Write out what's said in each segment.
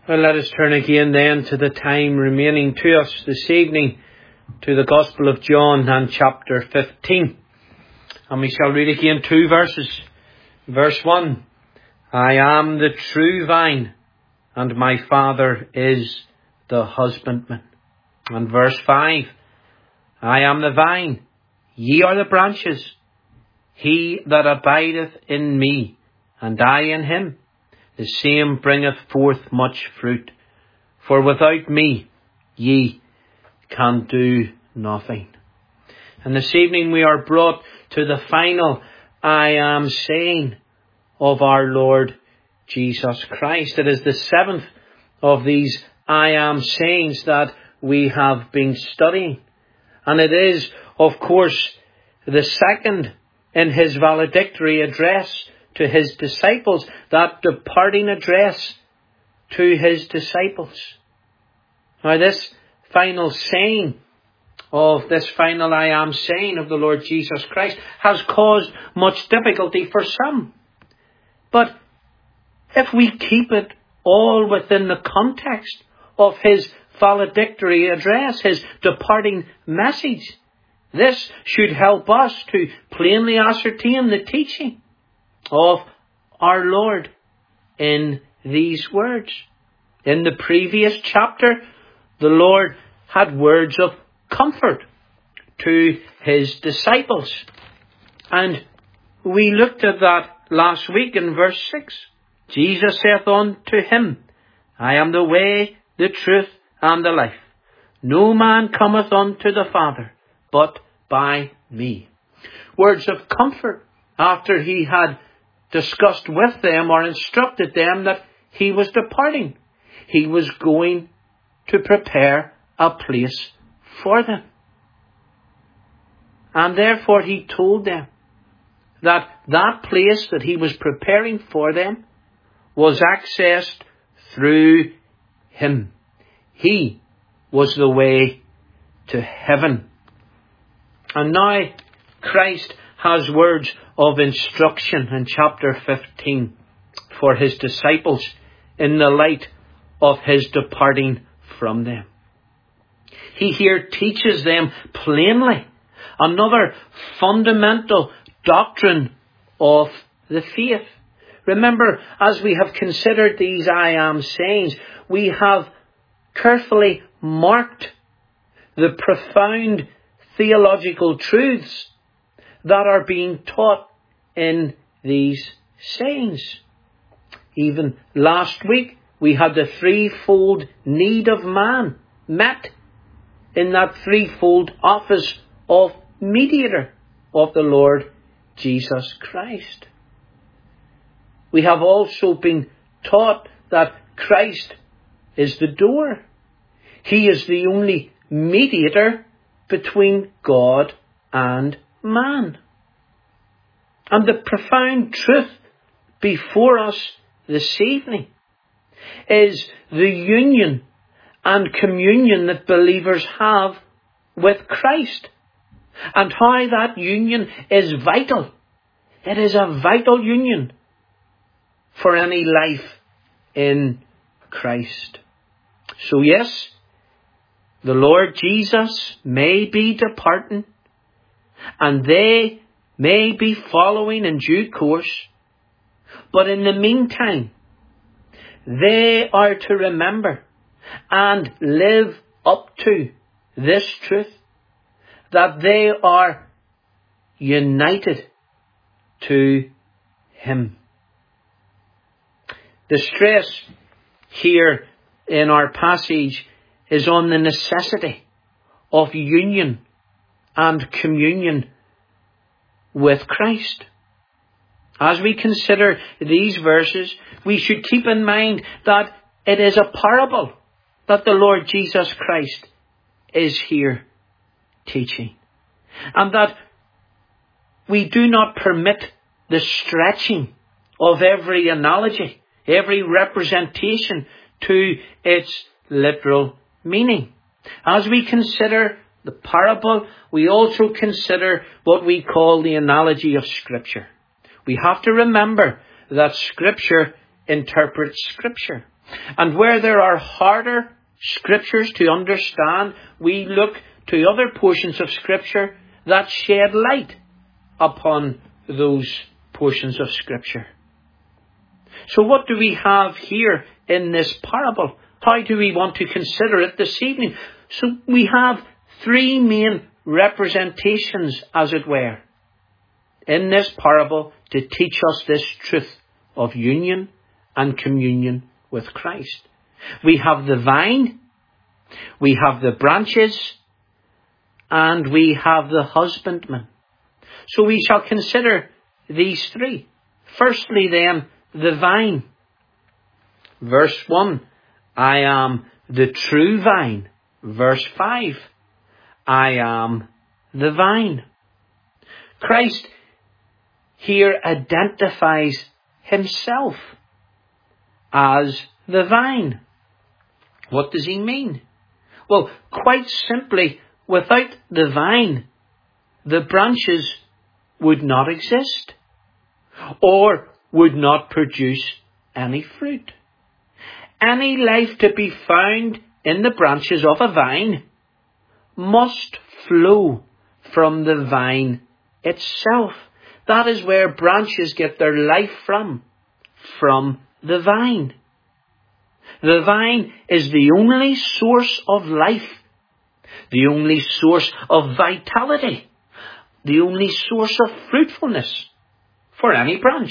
Well, let us turn again then to the time remaining to us this evening to the Gospel of John and chapter 15. And we shall read again 2 verses. Verse 1, I am the true vine, and my Father is the husbandman. And verse 5, I am the vine, ye are the branches. He that abideth in me, and I in him, the same bringeth forth much fruit. For without me ye can do nothing. And this evening we are brought to the final I am saying of our Lord Jesus Christ. It is the 7th of these I am sayings that we have been studying. And it is, of course, the second in his valedictory address to his disciples, that departing address to his disciples. Now this final saying of this final I am saying of the Lord Jesus Christ has caused much difficulty for some. But if we keep it all within the context of his valedictory address, his departing message, this should help us to plainly ascertain the teaching of our Lord in these words. In the previous chapter, the Lord had words of comfort to his disciples. And we looked at that last week in verse 6. Jesus saith unto him, I am the way, the truth, and the life. No man cometh unto the Father, but by me. Words of comfort after he had discussed with them or instructed them that he was departing. He was going to prepare a place for them. And therefore he told them that that place that he was preparing for them was accessed through him. He was the way to heaven. And now Christ has words of instruction in chapter 15 for his disciples in the light of his departing from them. He here teaches them plainly another fundamental doctrine of the faith. Remember, as we have considered these I am sayings, we have carefully marked the profound theological truths that are being taught in these sayings. Even last week, we had the threefold need of man met in that threefold office of mediator of the Lord Jesus Christ. We have also been taught that Christ is the door. He is the only mediator between God and man. And the profound truth before us this evening is the union and communion that believers have with Christ, and how that union is vital. It is a vital union for any life in Christ. So yes, the Lord Jesus may be departing, and they may be following in due course, but in the meantime, they are to remember and live up to this truth, that they are united to him. The stress here in our passage is on the necessity of union and communion with Christ. As we consider these verses, we should keep in mind that it is a parable that the Lord Jesus Christ is here teaching. And that we do not permit the stretching of every analogy, every representation to its literal meaning. As we consider the parable, we also consider what we call the analogy of Scripture. We have to remember that Scripture interprets Scripture. And where there are harder scriptures to understand, we look to other portions of Scripture that shed light upon those portions of Scripture. So what do we have here in this parable? How do we want to consider it this evening? So we have three main representations, as it were, in this parable to teach us this truth of union and communion with Christ. We have the vine, we have the branches, and we have the husbandman. So we shall consider these three. Firstly then, the vine. Verse 1, I am the true vine. Verse 5, I am the vine. Christ here identifies himself as the vine. What does he mean? Well, quite simply, without the vine, the branches would not exist or would not produce any fruit. Any life to be found in the branches of a vine must flow from the vine itself. That is where branches get their life from the vine. The vine is the only source of life, the only source of vitality, the only source of fruitfulness for any branch.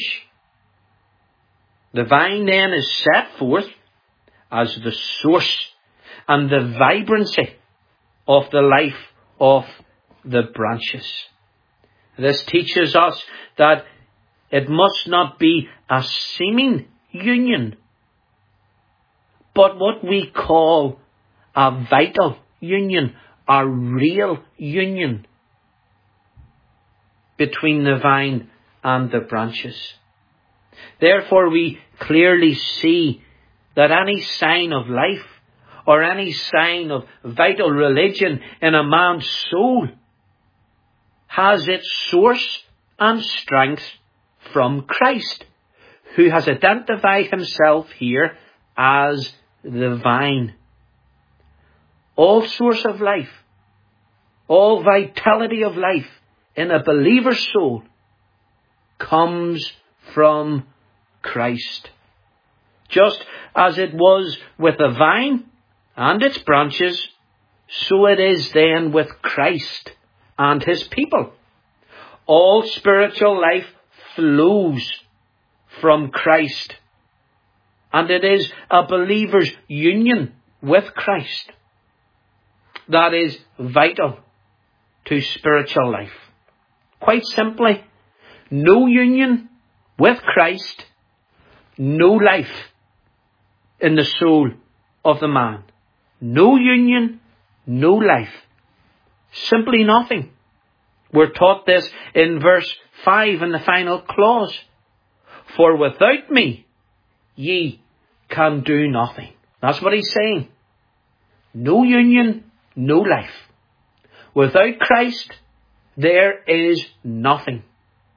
The vine then is set forth as the source and the vibrancy of the life of the branches. This teaches us that it must not be a seeming union, but what we call a vital union, a real union between the vine and the branches. Therefore, we clearly see that any sign of life or any sign of vital religion in a man's soul has its source and strength from Christ, who has identified himself here as the vine. All source of life, all vitality of life in a believer's soul comes from Christ. Just as it was with the vine and its branches, so it is then with Christ and his people. All spiritual life flows from Christ, and it is a believer's union with Christ that is vital to spiritual life. Quite simply, no union with Christ, no life in the soul of the man. No union, no life. Simply nothing. We're taught this in verse 5 in the final clause. For without me, ye can do nothing. That's what he's saying. No union, no life. Without Christ, there is nothing.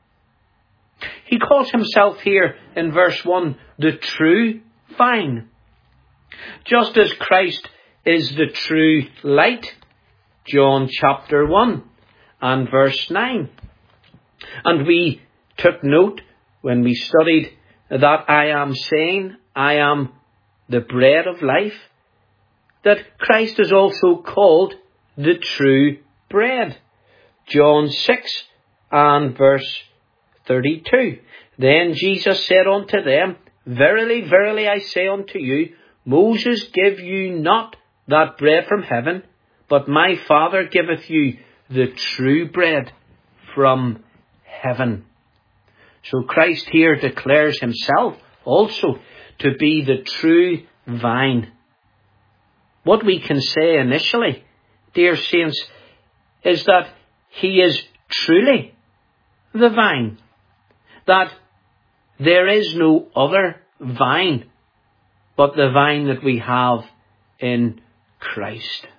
He calls himself here in verse 1 the true vine. Just as Christ is the true light, John chapter 1 and verse 9. And we took note when we studied that I am saying, I am the bread of life, that Christ is also called the true bread. John 6 and verse 32. Then Jesus said unto them, Verily, verily, I say unto you, Moses gave you not that bread from heaven, but my Father giveth you the true bread from heaven. So Christ here declares himself also to be the true vine. What we can say initially, dear saints, is that he is truly the vine. That there is no other vine but the vine that we have in Christ.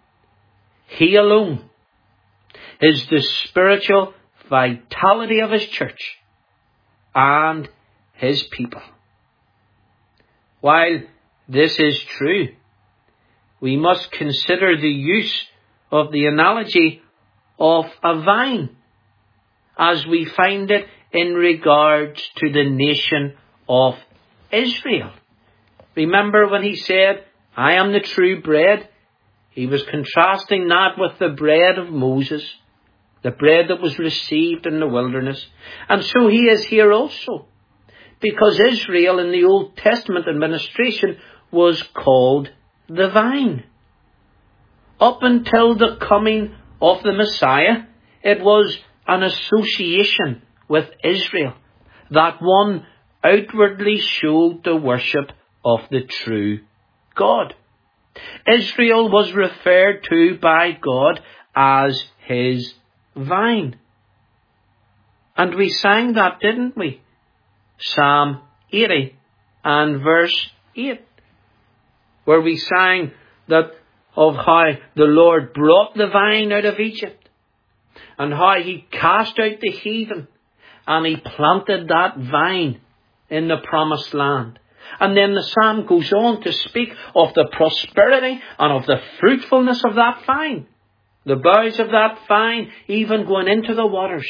He alone is the spiritual vitality of his church and his people. While this is true, we must consider the use of the analogy of a vine as we find it in regards to the nation of Israel. Remember when he said, I am the true bread? He was contrasting that with the bread of Moses, the bread that was received in the wilderness. And so he is here also, because Israel in the Old Testament administration was called the vine. Up until the coming of the Messiah, it was an association with Israel that one outwardly showed the worship of the true God. Israel was referred to by God as his vine. And we sang that, didn't we? Psalm 80 and verse 8, where we sang that of how the Lord brought the vine out of Egypt, and how he cast out the heathen, and he planted that vine in the promised land. And then the psalm goes on to speak of the prosperity and of the fruitfulness of that vine. The boughs of that vine even going into the waters.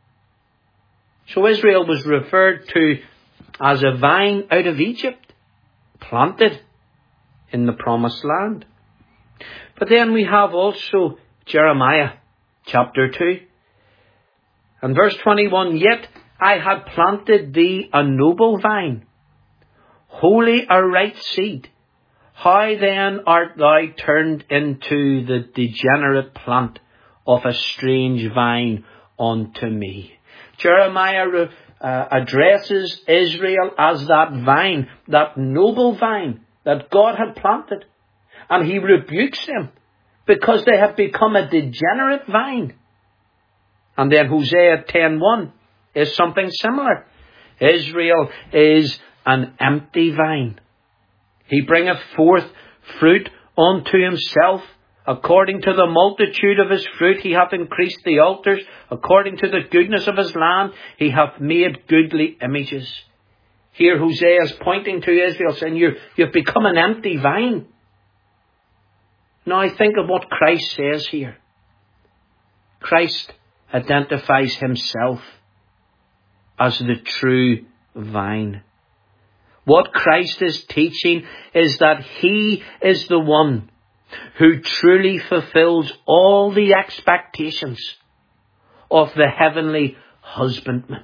So Israel was referred to as a vine out of Egypt, planted in the promised land. But then we have also Jeremiah chapter 2 and verse 21. Yet I had planted thee a noble vine, wholly a right seed. How then art thou turned into the degenerate plant of a strange vine unto me? Jeremiah addresses Israel as that vine, that noble vine that God had planted. And he rebukes them because they have become a degenerate vine. And then Hosea 10:1 is something similar. Israel is an empty vine. He bringeth forth fruit unto himself. According to the multitude of his fruit he hath increased the altars. According to the goodness of his land he hath made goodly images. Here Hosea is pointing to Israel, saying, you've become an empty vine. Now think of what Christ says here. Christ identifies himself as the true vine. What Christ is teaching is that he is the one who truly fulfills all the expectations of the heavenly husbandman.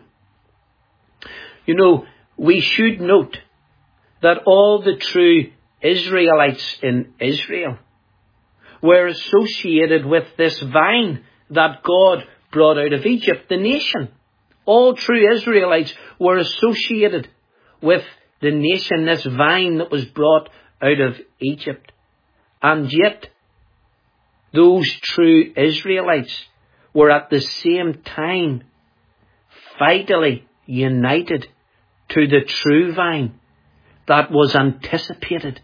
You know, we should note that all the true Israelites in Israel were associated with this vine that God brought out of Egypt, the nation. All true Israelites were associated with the nation, this vine that was brought out of Egypt. And yet, those true Israelites were at the same time vitally united to the true vine that was anticipated.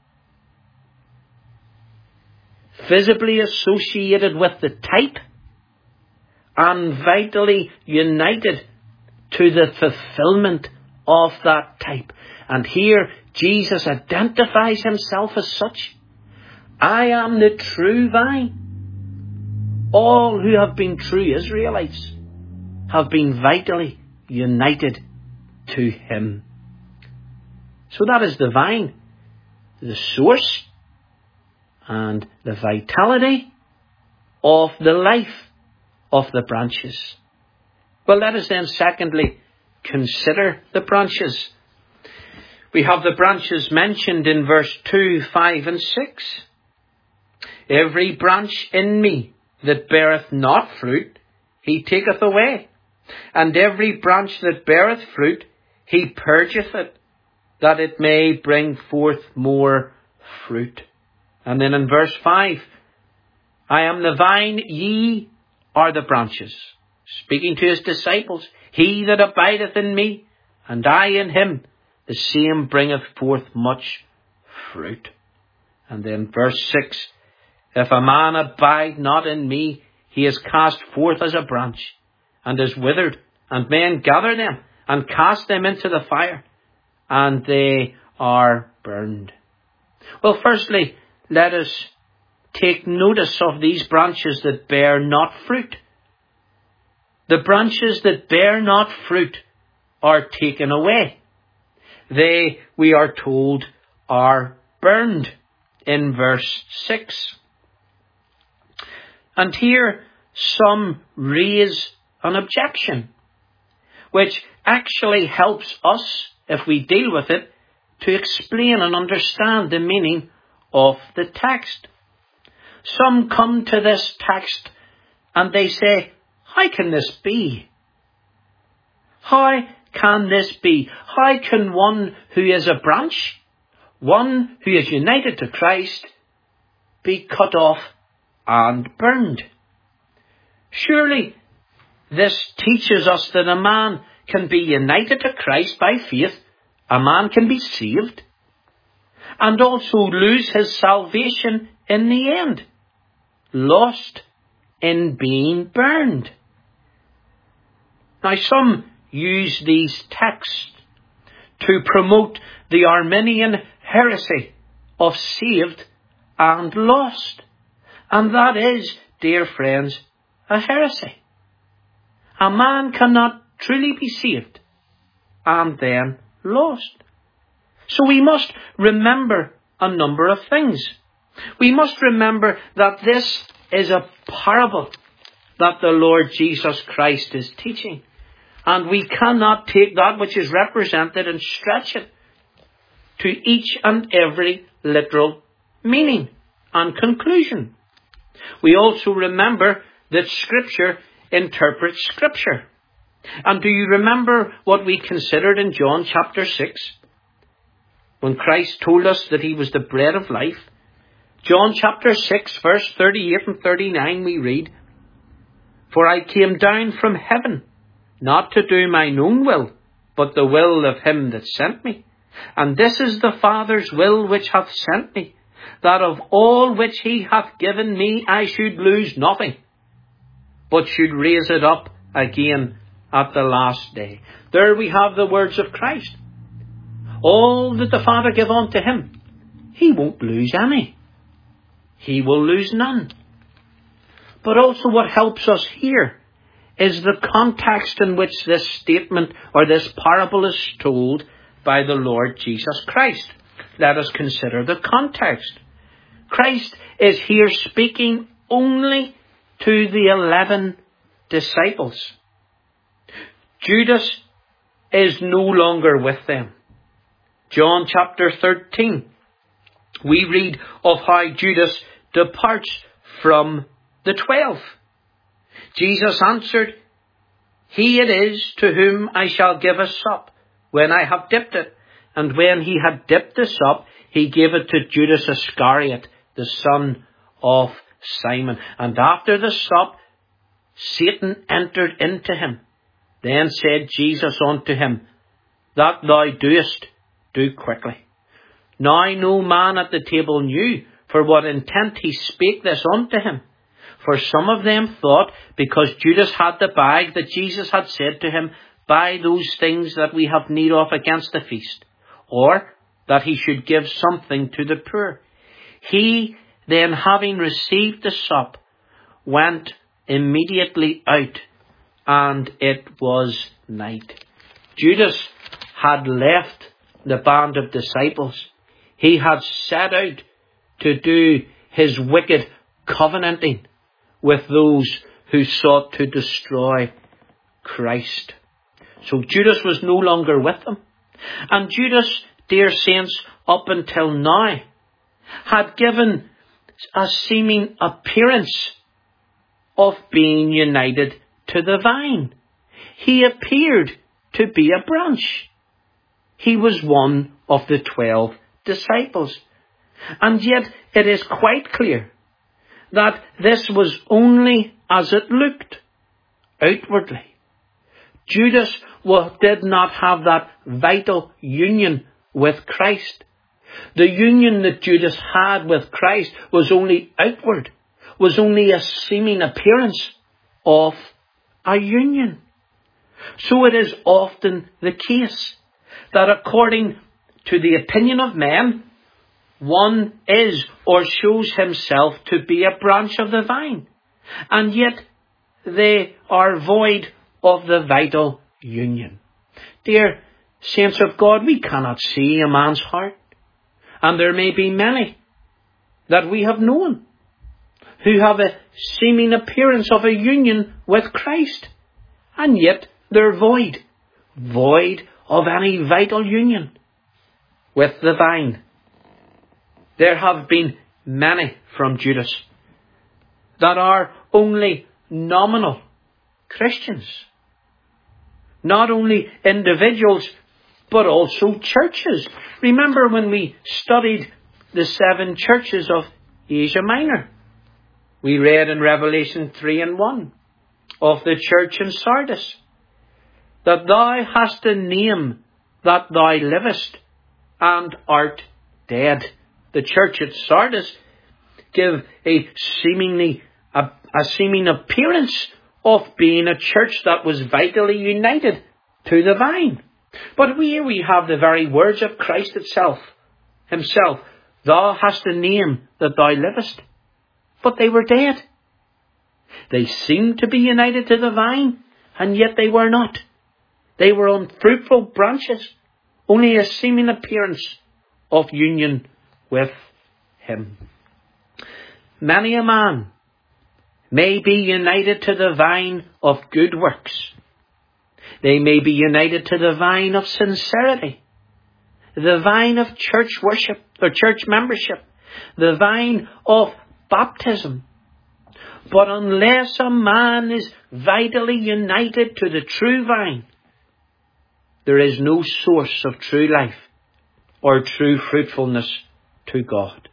Visibly associated with the type and vitally united to the fulfillment of that type. And here Jesus identifies himself as such. I am the true vine. All who have been true Israelites have been vitally united to him. So that is the vine, the source and the vitality of the life of the branches. Well, let us then secondly consider the branches. We have the branches mentioned in verse 2, 5 and 6. Every branch in me that beareth not fruit, he taketh away. And every branch that beareth fruit, he purgeth it, that it may bring forth more fruit. And then in verse 5, I am the vine, ye are the branches. Speaking to his disciples, he that abideth in me, and I in him, the same bringeth forth much fruit. And then verse 6, if a man abide not in me, he is cast forth as a branch, and is withered, and men gather them, and cast them into the fire, and they are burned. Well, firstly, let us take notice of these branches that bear not fruit. The branches that bear not fruit are taken away. They, we are told, are burned in verse 6. And here some raise an objection, which actually helps us, if we deal with it, to explain and understand the meaning of the text. Some come to this text and they say, how can this be? How can this be? How can one who is a branch, one who is united to Christ, be cut off and burned? Surely this teaches us that a man can be united to Christ by faith, a man can be saved, and also lose his salvation in the end, lost in being burned. Now some use these texts to promote the Arminian heresy of saved and lost. And that is, dear friends, a heresy. A man cannot truly be saved and then lost. So we must remember a number of things. We must remember that this is a parable that the Lord Jesus Christ is teaching. And we cannot take that which is represented and stretch it to each and every literal meaning and conclusion. We also remember that Scripture interprets Scripture. And do you remember what we considered in John chapter 6? When Christ told us that he was the bread of life. John chapter 6 verse 38 and 39 we read, "For I came down from heaven, not to do mine own will, but the will of him that sent me. And this is the Father's will which hath sent me, that of all which he hath given me I should lose nothing, but should raise it up again at the last day." There we have the words of Christ. All that the Father give unto him, he won't lose any. He will lose none. But also what helps us here is the context in which this statement or this parable is told by the Lord Jesus Christ. Let us consider the context. Christ is here speaking only to the 11 disciples. Judas is no longer with them. John chapter 13, we read of how Judas departs from the 12. Jesus answered, "He it is to whom I shall give a sup, when I have dipped it." And when he had dipped the sup, he gave it to Judas Iscariot, the son of Simon. And after the sup, Satan entered into him. Then said Jesus unto him, "That thou doest, do quickly." Now no man at the table knew for what intent he spake this unto him. For some of them thought, because Judas had the bag, that Jesus had said to him, "Buy those things that we have need of against the feast," or that he should give something to the poor. He then, having received the sup, went immediately out, and it was night. Judas had left the band of disciples. He had set out to do his wicked covenanting with those who sought to destroy Christ. So Judas was no longer with them. And Judas, dear saints, up until now, had given a seeming appearance of being united to the vine. He appeared to be a branch. He was one of the 12 disciples. And yet it is quite clear that this was only as it looked outwardly. Judas did not have that vital union with Christ. The union that Judas had with Christ was only outward, was only a seeming appearance of a union. So it is often the case that according to the opinion of men, one is or shows himself to be a branch of the vine, and yet they are void of the vital union. Dear saints of God, we cannot see a man's heart, and there may be many that we have known who have a seeming appearance of a union with Christ, and yet they're void of any vital union with the vine. There have been many from Judas that are only nominal Christians. Not only individuals, but also churches. Remember when we studied the 7 churches of Asia Minor? We read in Revelation 3:1 of the church in Sardis, that thou hast a name that thou livest and art dead. The church at Sardis give a seeming appearance of being a church that was vitally united to the vine. But here we have the very words of Christ himself. Thou hast a name that thou livest. But they were dead. They seemed to be united to the vine, and yet they were not. They were unfruitful branches, only a seeming appearance of union with him. Many a man may be united to the vine of good works. They may be united to the vine of sincerity, the vine of church worship or church membership, the vine of baptism. But unless a man is vitally united to the true vine, there is no source of true life or true fruitfulness to God.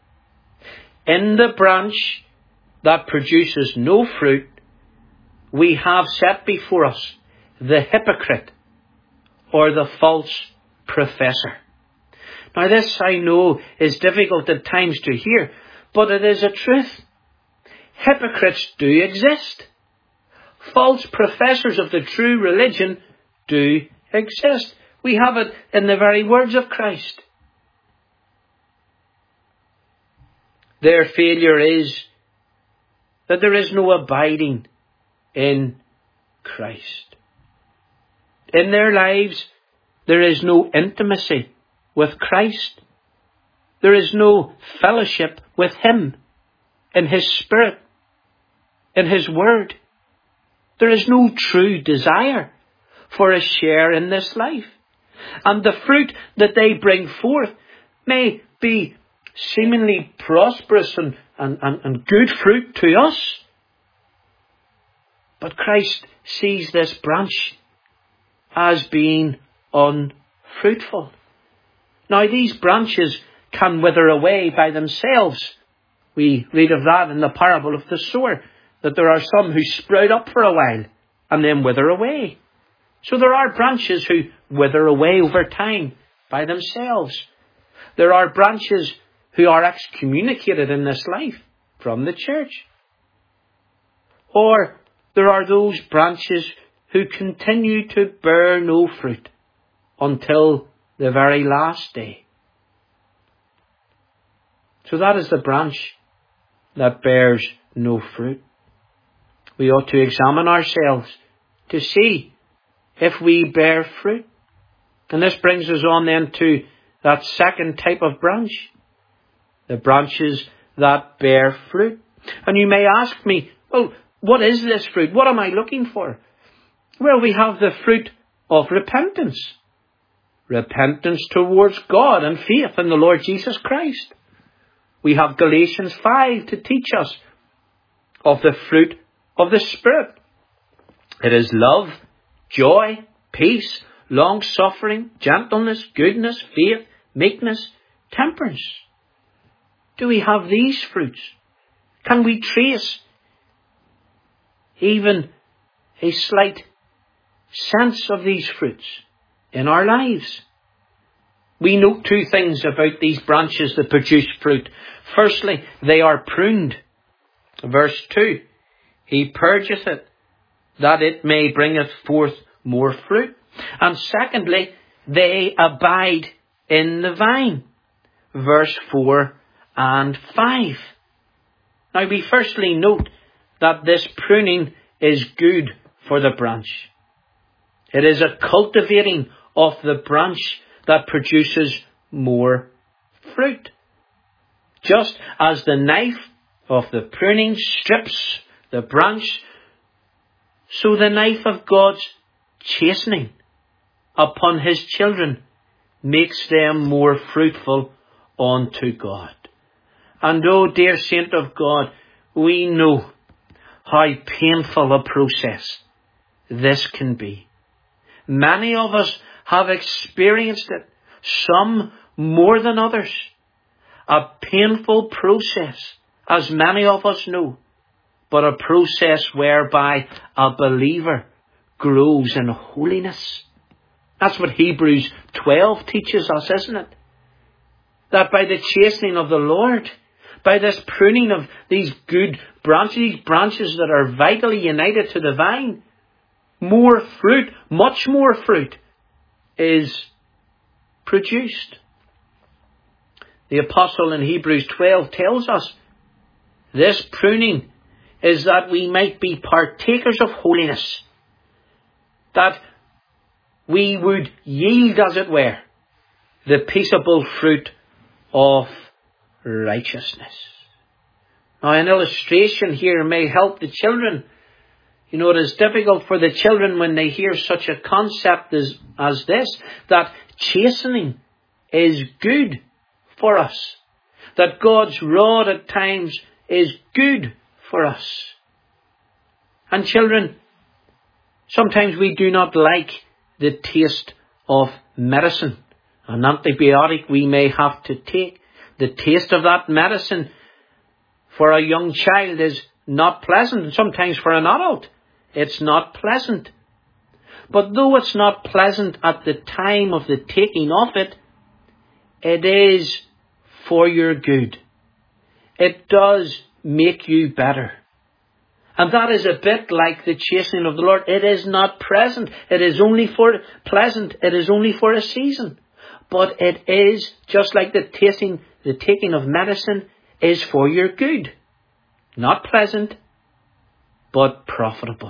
In the branch that produces no fruit, we have set before us the hypocrite or the false professor. Now this, I know, is difficult at times to hear, but it is a truth. Hypocrites do exist. False professors of the true religion do exist. We have it in the very words of Christ. Their failure is that there is no abiding in Christ. In their lives, there is no intimacy with Christ. There is no fellowship with Him in His Spirit, in His Word. There is no true desire for a share in this life. And the fruit that they bring forth may be seemingly prosperous and good fruit to us. But Christ sees this branch as being unfruitful. Now these branches can wither away by themselves. We read of that in the parable of the sower, that there are some who sprout up for a while and then wither away. So there are branches who wither away over time by themselves. There are branches who are excommunicated in this life from the church. Or there are those branches who continue to bear no fruit until the very last day. So that is the branch that bears no fruit. We ought to examine ourselves to see if we bear fruit. And this brings us on then to that second type of branch, the branches that bear fruit. And you may ask me, well, what is this fruit? What am I looking for? Well, we have the fruit of repentance. Repentance towards God and faith in the Lord Jesus Christ. We have Galatians 5 to teach us of the fruit of the Spirit. It is love, joy, peace, long-suffering, gentleness, goodness, faith, meekness, temperance. Do we have these fruits? Can we trace even a slight sense of these fruits in our lives? We note two things about these branches that produce fruit. Firstly, they are pruned. Verse 2, He purgeth it, that it may bringeth forth more fruit. And secondly, they abide in the vine. verse 4 and 5. Now we firstly note that this pruning is good for the branch. It is a cultivating of the branch that produces more fruit. Just as the knife of the pruning strips the branch, so the knife of God's chastening upon his children makes them more fruitful unto God. And oh, dear saint of God, we know how painful a process this can be. Many of us have experienced it, some more than others. A painful process, as many of us know, but a process whereby a believer grows in holiness. That's what Hebrews 12 teaches us, isn't it? That by the chastening of the Lord, by this pruning of these good branches, these branches that are vitally united to the vine, more fruit, much more fruit, is produced. The apostle in Hebrews 12 tells us this pruning is that we might be partakers of holiness, that we would yield, as it were, the peaceable fruit of righteousness. Now, an illustration here may help the children. You know, it is difficult for the children when they hear such a concept as this, that chastening is good for us, that God's rod at times is good for us. And children, sometimes we do not like the taste of medicine. An antibiotic we may have to take. The taste of that medicine for a young child is not pleasant, and sometimes for an adult it's not pleasant. But though it's not pleasant at the time of the taking of it, it is for your good. It does make you better. And that is a bit like the chastening of the Lord. It is not present. It is only for pleasant. It is only for a season. But it is just like the taking of medicine is for your good. Not pleasant, but profitable.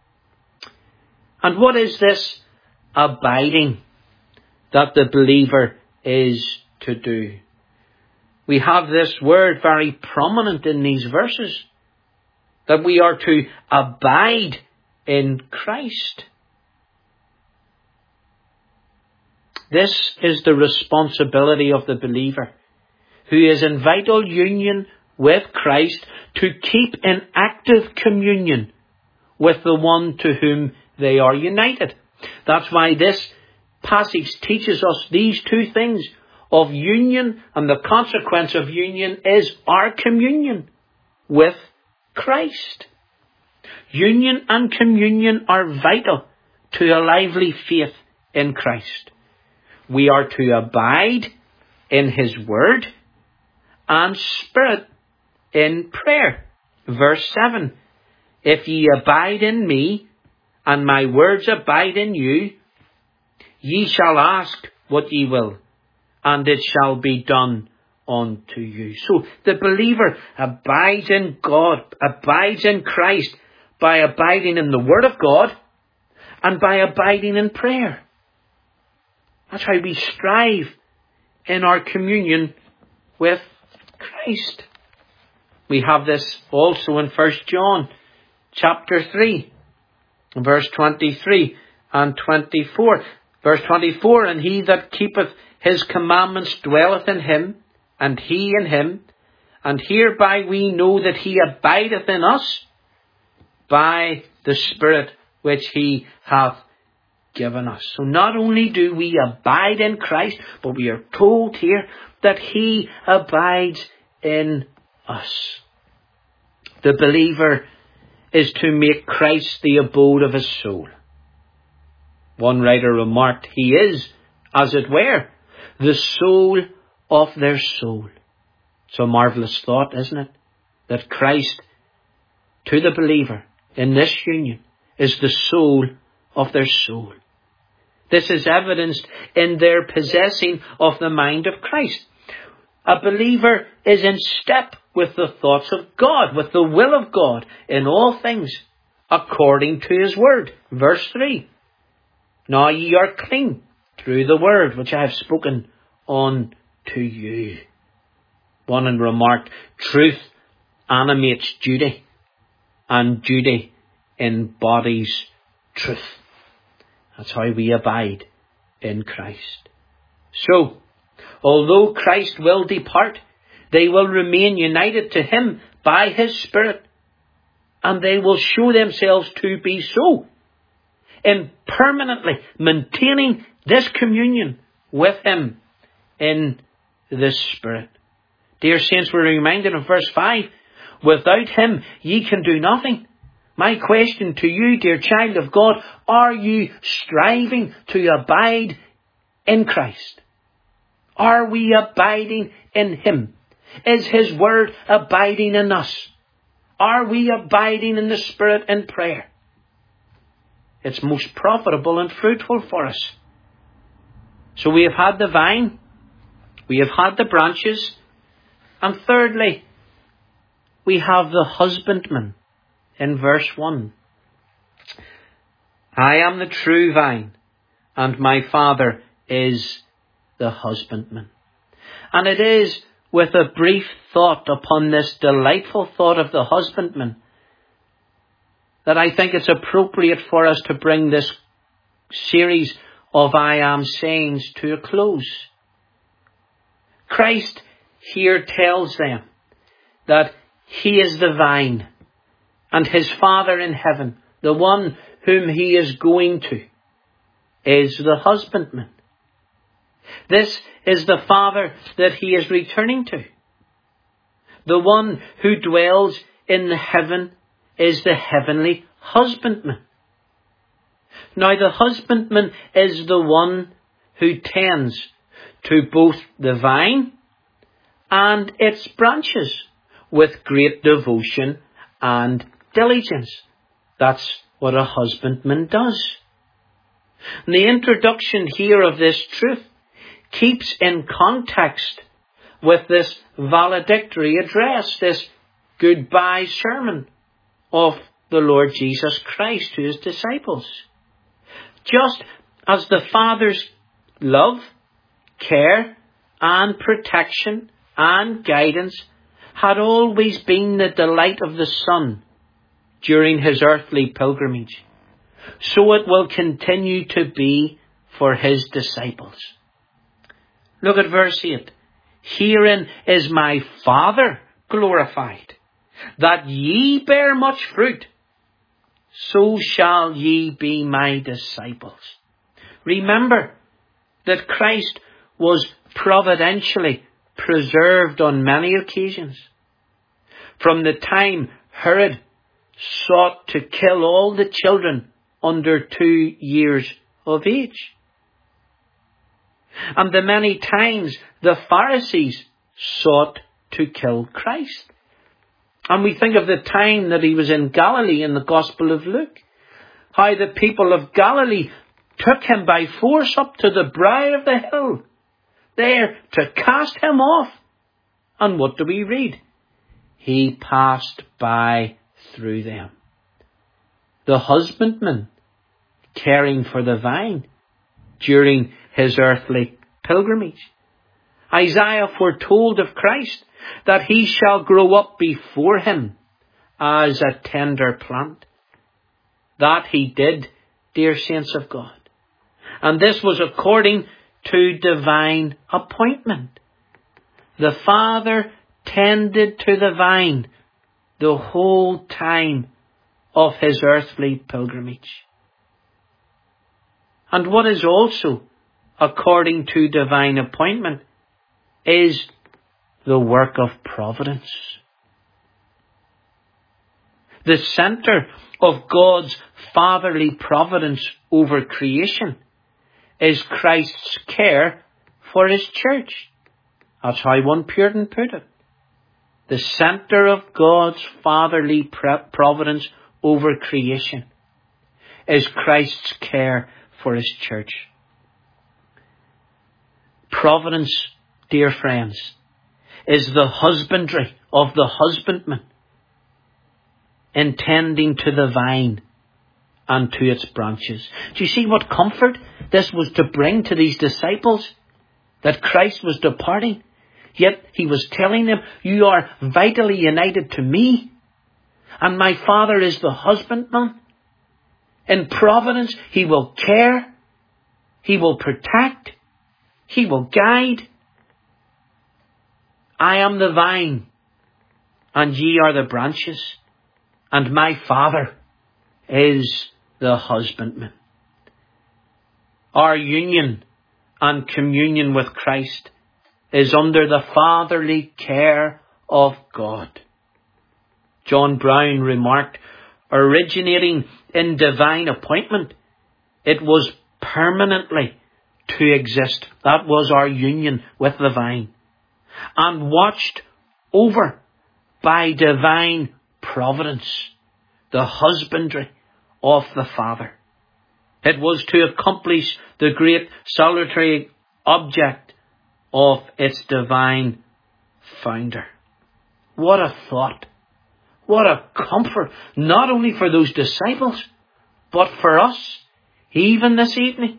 And what is this abiding that the believer is to do? We have this word very prominent in these verses, that we are to abide in Christ. This is the responsibility of the believer, who is in vital union with Christ, to keep in active communion with the one to whom they are united. That's why this passage teaches us these two things of union, and the consequence of union is our communion with Christ. Union and communion are vital to a lively faith in Christ. We are to abide in his word and spirit in prayer. Verse 7, if ye abide in me, and my words abide in you, ye shall ask what ye will, and it shall be done unto you. So the believer abides in God, abides in Christ, by abiding in the Word of God, and by abiding in prayer. That's how we strive in our communion with Christ. We have this also in 1 John chapter 3, verse 23 and 24. Verse 24, and he that keepeth his commandments dwelleth in him, and he in him, and hereby we know that he abideth in us by the Spirit which he hath given us. So not only do we abide in Christ, but we are told here that he abides in us. The believer is to make Christ the abode of his soul. One writer remarked, he is, as it were, the soul of their soul. It's a marvellous thought, isn't it? That Christ, to the believer in this union, is the soul of their soul. This is evidenced in their possessing of the mind of Christ. A believer is in step with the thoughts of God, with the will of God in all things, according to His word. Verse 3. Now ye are clean through the word which I have spoken unto you. One remarked, truth animates duty, and duty embodies truth. That's how we abide in Christ. So, although Christ will depart, they will remain united to Him by His Spirit, and they will show themselves to be so in permanently maintaining this communion with Him in the Spirit. Dear saints, we're reminded of verse 5, without Him ye can do nothing. My question to you, dear child of God, are you striving to abide in Christ? Are we abiding in Him? Is His word abiding in us? Are we abiding in the Spirit in prayer? It's most profitable and fruitful for us. So we have had the vine, we have had the branches, and thirdly, we have the husbandman in verse 1. I am the true vine, and my Father is the husbandman. And it is with a brief thought upon this delightful thought of the husbandman that I think it's appropriate for us to bring this series of I am sayings to a close. Christ here tells them that He is the vine, and His Father in heaven, the one whom He is going to, is the husbandman. This is the Father that He is returning to. The one who dwells in the heaven is the heavenly husbandman. Now the husbandman is the one who tends to both the vine and its branches with great devotion and diligence. That's what a husbandman does. And the introduction here of this truth keeps in context with this valedictory address, this goodbye sermon of the Lord Jesus Christ to His disciples. Just as the Father's love, care, and protection and guidance had always been the delight of the Son during His earthly pilgrimage, so it will continue to be for His disciples. Look at verse 8. Herein is my Father glorified, that ye bear much fruit, so shall ye be my disciples. Remember that Christ was providentially preserved on many occasions. From the time Herod sought to kill all the children under 2 years of age, and the many times the Pharisees sought to kill Christ. And we think of the time that He was in Galilee in the Gospel of Luke, how the people of Galilee took Him by force up to the brow of the hill, there to cast Him off. And what do we read? He passed by through them. The husbandman caring for the vine during His earthly pilgrimage. Isaiah foretold of Christ that He shall grow up before Him as a tender plant. That He did, dear saints of God. And this was according to divine appointment. The Father tended to the vine the whole time of His earthly pilgrimage. And what is also according to divine appointment is the work of providence. The center of God's fatherly providence over creation is Christ's care for His church. That's how one Puritan put it. The center of God's fatherly providence over creation is Christ's care for His church. Providence, dear friends, is the husbandry of the husbandman, intending to the vine and to its branches. Do you see what comfort this was to bring to these disciples? That Christ was departing, yet he was telling them, you are vitally united to me, and my Father is the husbandman. In providence, he will care, he will protect, he will guide. I am the vine, and ye are the branches, and my Father is the husbandman. Our union and communion with Christ is under the fatherly care of God. John Brown remarked, originating in divine appointment, it was permanently to exist. That was our union with the vine. And watched over by divine providence, the husbandry of the Father. It was to accomplish the great salutary object of its divine founder. What a thought. What a comfort, not only for those disciples, but for us, even this evening.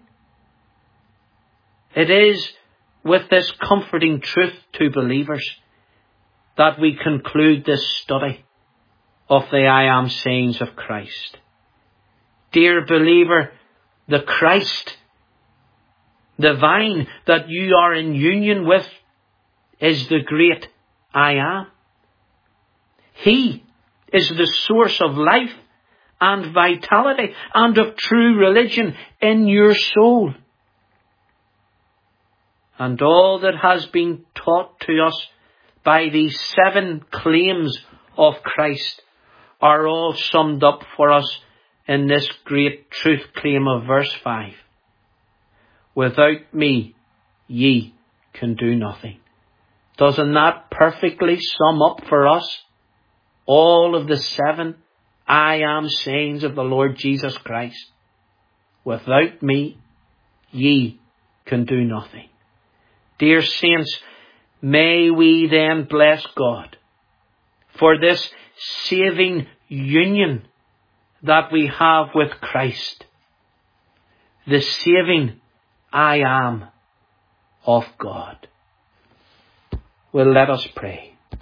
It is with this comforting truth to believers that we conclude this study of the I am sayings of Christ. Dear believer, the Christ, the vine that you are in union with, is the great I am. He is the source of life and vitality and of true religion in your soul. And all that has been taught to us by these 7 claims of Christ are all summed up for us in this great truth claim of verse 5. Without me, ye can do nothing. Doesn't that perfectly sum up for us all of the 7 I am sayings of the Lord Jesus Christ? Without me, ye can do nothing. Dear saints, may we then bless God for this saving union that we have with Christ, the saving I am of God. Well, let us pray.